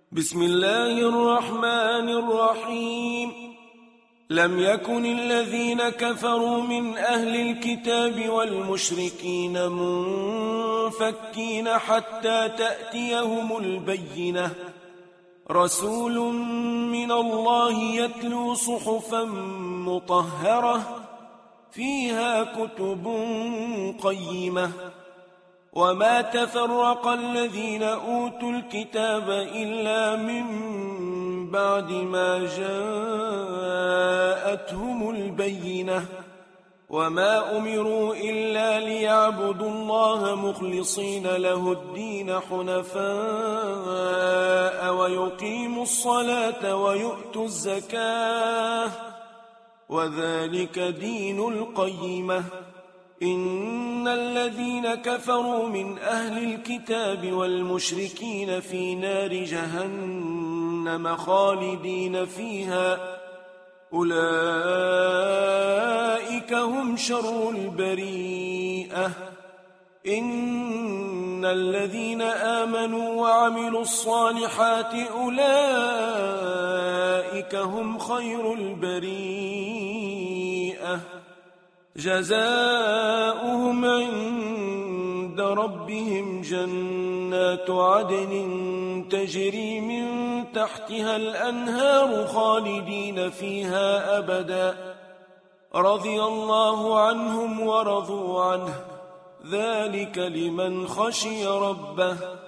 بسم الله الرحمن الرحيم. لم يكن الذين كفروا من أهل الكتاب والمشركين منفكين حتى تأتيهم البينة، رسول من الله يتلو صحفا مطهرة فيها كتب قيمة. وما تفرق الذين أوتوا الكتاب إلا من بعد ما جاءتهم البينة، وما أمروا إلا ليعبدوا الله مخلصين له الدين حنفاء ويقيموا الصلاة ويؤتوا الزكاة، وذلك دين القيمة. إن الذين كفروا من أهل الكتاب والمشركين في نار جهنم خالدين فيها، أولئك هم شر البريئة. إن الذين آمنوا وعملوا الصالحات أولئك هم خير البريئة، جزاؤهم عند ربهم جنات عدن تجري من تحتها الأنهار خالدين فيها أبدا، رضي الله عنهم ورضوا عنه، ذلك لمن خشي ربه.